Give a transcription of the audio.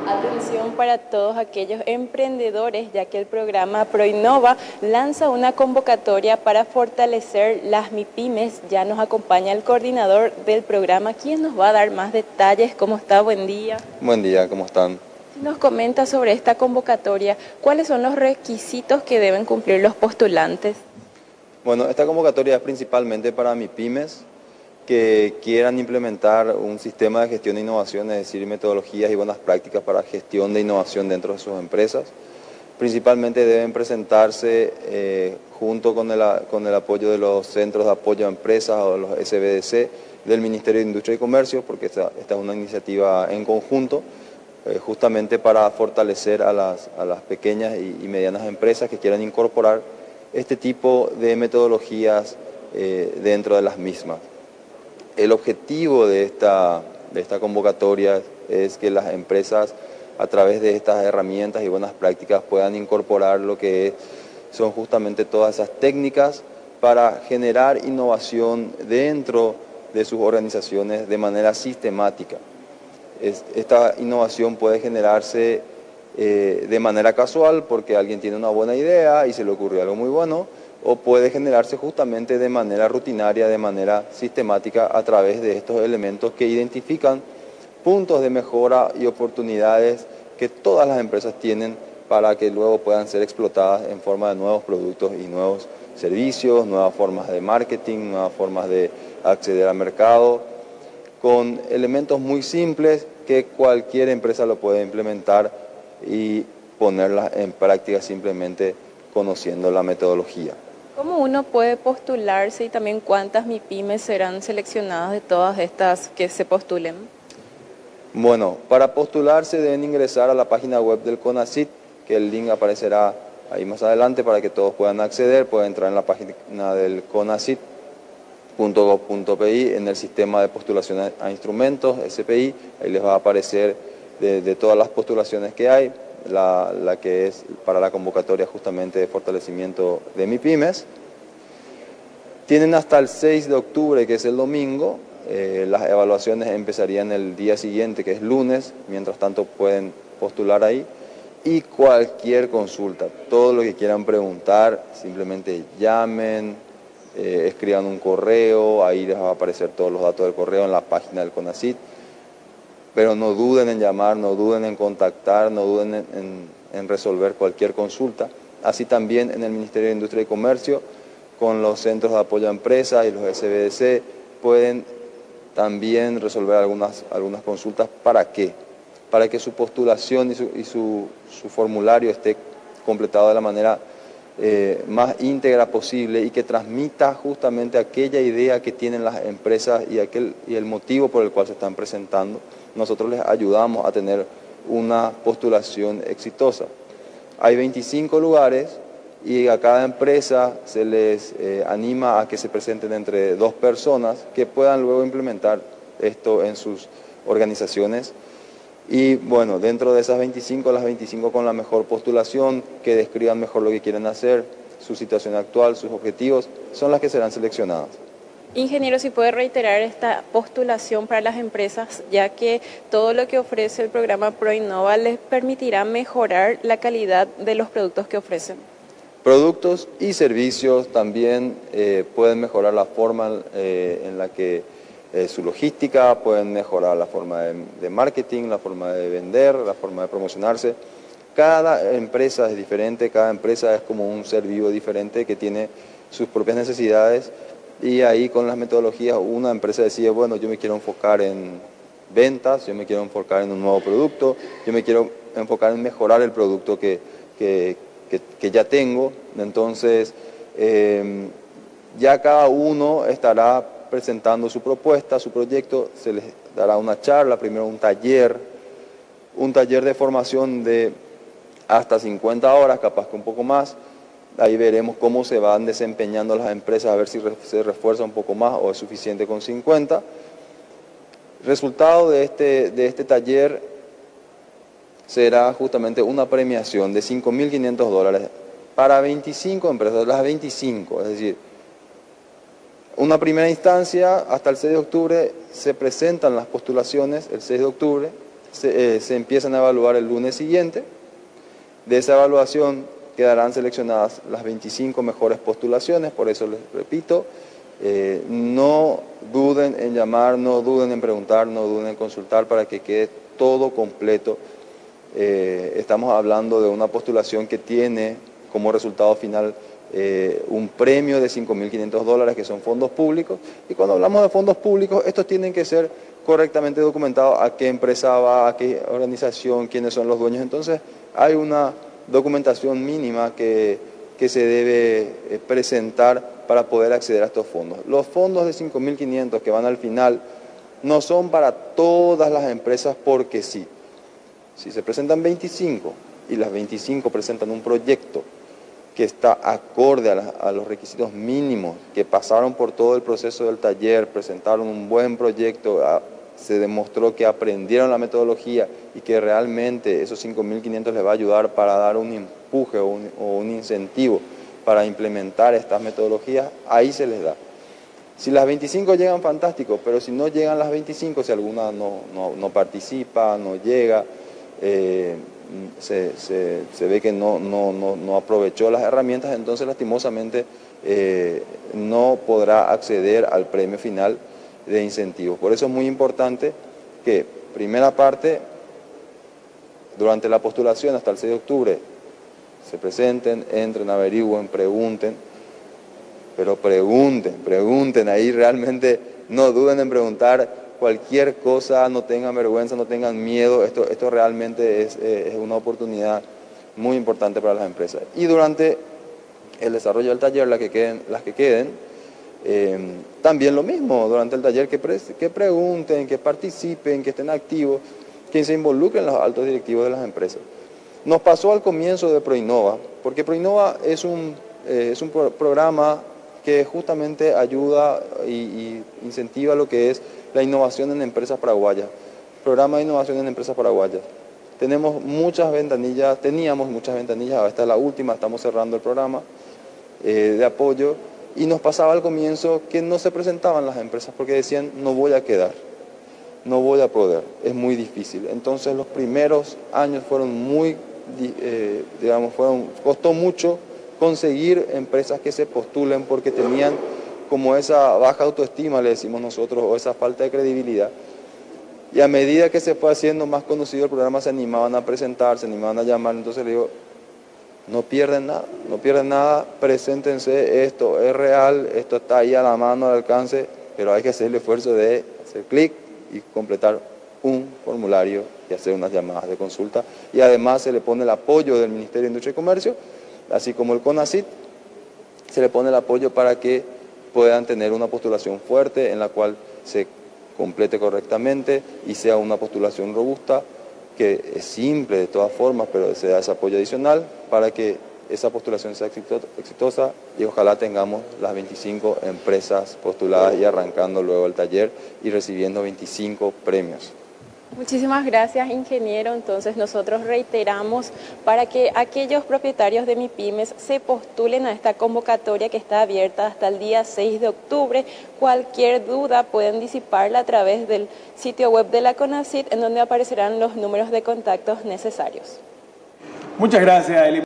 Atención para todos aquellos emprendedores, ya que el programa ProInnova lanza una convocatoria para fortalecer las MIPYMES. Ya nos acompaña el coordinador del programa, quien nos va a dar más detalles. ¿Cómo está? Buen día. Buen día, ¿cómo están? Nos comenta sobre esta convocatoria. ¿Cuáles son los requisitos que deben cumplir los postulantes? Bueno, esta convocatoria es principalmente para MIPYMES que quieran implementar un sistema de gestión de innovación, es decir, metodologías y buenas prácticas para gestión de innovación dentro de sus empresas. Principalmente deben presentarse junto con el apoyo de los centros de apoyo a empresas o los SBDC del Ministerio de Industria y Comercio, porque esta es una iniciativa en conjunto, justamente para fortalecer a las pequeñas y medianas empresas que quieran incorporar este tipo de metodologías dentro de las mismas. El objetivo de esta convocatoria es que las empresas, a través de estas herramientas y buenas prácticas, puedan incorporar lo que son justamente todas esas técnicas para generar innovación dentro de sus organizaciones de manera sistemática. Esta innovación puede generarse de manera casual porque alguien tiene una buena idea y se le ocurrió algo muy bueno, o puede generarse justamente de manera rutinaria, de manera sistemática, a través de estos elementos que identifican puntos de mejora y oportunidades que todas las empresas tienen para que luego puedan ser explotadas en forma de nuevos productos y nuevos servicios, nuevas formas de marketing, nuevas formas de acceder al mercado, con elementos muy simples que cualquier empresa lo puede implementar y ponerlas en práctica simplemente conociendo la metodología. ¿Cómo uno puede postularse y también cuántas MIPYMES serán seleccionadas de todas estas que se postulen? Bueno, para postularse deben ingresar a la página web del CONACYT, que el link aparecerá ahí más adelante para que todos puedan acceder. Pueden entrar en la página del CONACYT.gov.pi, en el sistema de postulación a instrumentos, SPI, ahí les va a aparecer de todas las postulaciones que hay, la que es para la convocatoria justamente de fortalecimiento de MIPYMES. Tienen hasta el 6 de octubre, que es el domingo. Las evaluaciones empezarían el día siguiente, que es lunes. Mientras tanto pueden postular ahí. Y cualquier consulta, todo lo que quieran preguntar, simplemente llamen, escriban un correo, ahí les va a aparecer todos los datos del correo en la página del CONACYT. Pero no duden en llamar, no duden en contactar, no duden en resolver cualquier consulta. Así también en el Ministerio de Industria y Comercio, con los centros de apoyo a empresas y los SBDC, pueden también resolver algunas consultas. ¿Para qué? Para que su postulación y su formulario esté completado de la manera más íntegra posible y que transmita justamente aquella idea que tienen las empresas y el motivo por el cual se están presentando. Nosotros les ayudamos a tener una postulación exitosa. Hay 25 lugares y a cada empresa se les anima a que se presenten entre 2 personas que puedan luego implementar esto en sus organizaciones. Y bueno, dentro de esas 25, las 25 con la mejor postulación, que describan mejor lo que quieren hacer, su situación actual, sus objetivos, son las que serán seleccionadas. Ingeniero, si puede reiterar esta postulación para las empresas, ya que todo lo que ofrece el programa ProInnova les permitirá mejorar la calidad de los productos que ofrecen. Productos y servicios también pueden mejorar la forma en la que su logística, pueden mejorar la forma de marketing, la forma de vender, la forma de promocionarse. Cada empresa es diferente, cada empresa es como un ser vivo diferente que tiene sus propias necesidades. Y ahí con las metodologías una empresa decide, bueno, yo me quiero enfocar en ventas, yo me quiero enfocar en un nuevo producto, yo me quiero enfocar en mejorar el producto que ya tengo. Entonces, ya cada uno estará presentando su propuesta, su proyecto, se les dará una charla, primero un taller de formación de hasta 50 horas, capaz que un poco más. Ahí veremos cómo se van desempeñando las empresas, a ver si se refuerza un poco más o es suficiente con 50. Resultado de este taller será justamente una premiación de $5.500 para 25 empresas, las 25, es decir, una primera instancia hasta el 6 de octubre se presentan las postulaciones, el 6 de octubre, se empiezan a evaluar el lunes siguiente. De esa evaluación quedarán seleccionadas las 25 mejores postulaciones, por eso les repito, no duden en llamar, no duden en preguntar, no duden en consultar para que quede todo completo. Estamos hablando de una postulación que tiene como resultado final un premio de $5.500 que son fondos públicos, y cuando hablamos de fondos públicos, estos tienen que ser correctamente documentados, a qué empresa va, a qué organización, quiénes son los dueños. Entonces hay una documentación mínima que se debe presentar para poder acceder a estos fondos. Los fondos de 5.500 que van al final no son para todas las empresas porque sí. Si se presentan 25 y las 25 presentan un proyecto que está acorde a los requisitos mínimos, que pasaron por todo el proceso del taller, presentaron un buen proyecto, se demostró que aprendieron la metodología y que realmente esos 5.500 les va a ayudar para dar un empuje o un incentivo para implementar estas metodologías, ahí se les da. Si las 25 llegan, fantástico, pero si no llegan las 25, si alguna no participa, no llega, se ve que no aprovechó las herramientas, entonces lastimosamente no podrá acceder al premio final de incentivos. Por eso es muy importante que, primera parte, durante la postulación hasta el 6 de octubre, se presenten, entren, averigüen, pregunten, pero pregunten, ahí realmente no duden en preguntar cualquier cosa, no tengan vergüenza, no tengan miedo, esto realmente es una oportunidad muy importante para las empresas. Y durante el desarrollo del taller, las que queden, también lo mismo, durante el taller que pregunten, que participen, que estén activos, que se involucren los altos directivos de las empresas. Nos pasó al comienzo de Proinnova, porque Proinnova es un programa que justamente ayuda y incentiva lo que es la innovación en empresas paraguayas, programa de innovación en empresas paraguayas. Teníamos muchas ventanillas, esta es la última, estamos cerrando el programa de apoyo, y nos pasaba al comienzo que no se presentaban las empresas porque decían, no voy a quedar, no voy a poder, es muy difícil. Entonces los primeros años fueron costó mucho conseguir empresas que se postulen porque tenían como esa baja autoestima, le decimos nosotros, o esa falta de credibilidad. Y a medida que se fue haciendo más conocido el programa, se animaban a presentar, se animaban a llamar. Entonces le digo, no pierden nada, preséntense, esto es real, esto está ahí a la mano, al alcance, pero hay que hacer el esfuerzo de hacer clic y completar un formulario y hacer unas llamadas de consulta. Y además se le pone el apoyo del Ministerio de Industria y Comercio, así como el CONACYT, se le pone el apoyo para que puedan tener una postulación fuerte en la cual se complete correctamente y sea una postulación robusta, que es simple de todas formas, pero se da ese apoyo adicional para que esa postulación sea exitosa y ojalá tengamos las 25 empresas postuladas y arrancando luego el taller y recibiendo 25 premios. Muchísimas gracias, ingeniero. Entonces nosotros reiteramos para que aquellos propietarios de MIPYMES se postulen a esta convocatoria que está abierta hasta el día 6 de octubre. Cualquier duda pueden disiparla a través del sitio web de la CONACYT, en donde aparecerán los números de contactos necesarios. Muchas gracias, Eli.